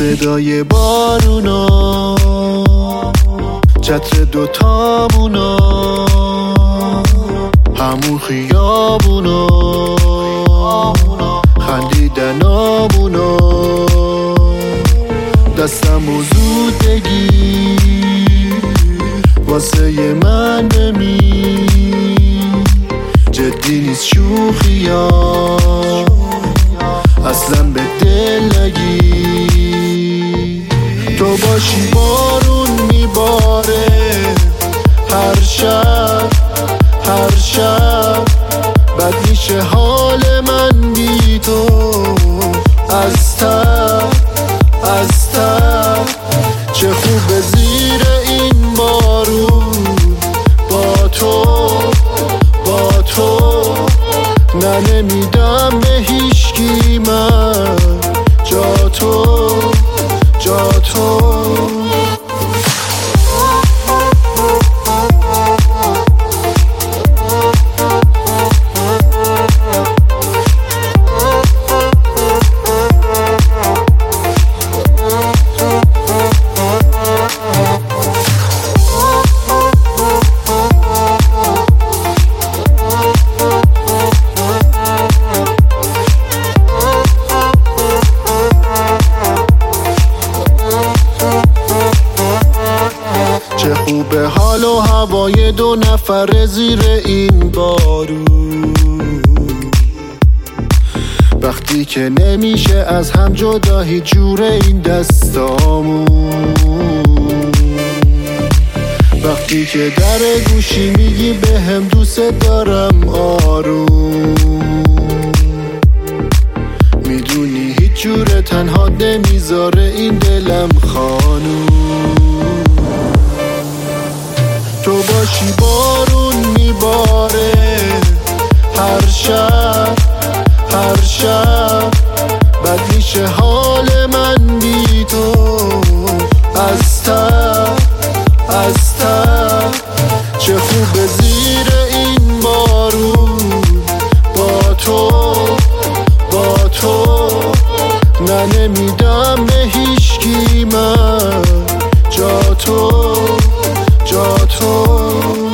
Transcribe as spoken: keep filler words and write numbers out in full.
صدای بارونا، چتر دوتامونا، همون خیابونا، خندیدنامونا، دستمو زود بگیر واسه من بمیر، جدی نیست شوخیا اصلا به دل نگیر. تو باشی بارون میباره هر شب هر شب، بد میشه حال من بی تو، از تب از تب. چه خوبه زیر این بارون با تو با تو، نه نمیدم به هیچکی من جا تو جا تو. چه خوبه حال و هوای دو نفر زیر این بارون، وقتی که نمیشه از هم جدا هیچ جور این دستامون، وقتی که در گوشی میگی به هم دوست دارم آروم، میدونی هیچ جور تنها نمیذاره این دلم خانوم. تو باشی بارون میباره هر شب هر شب، بد میشه حال من بی تو، از تب از تب. چه خوبه زیر این بارون با تو با تو، نه نمیدم به هیچکی من جا تو جا تو.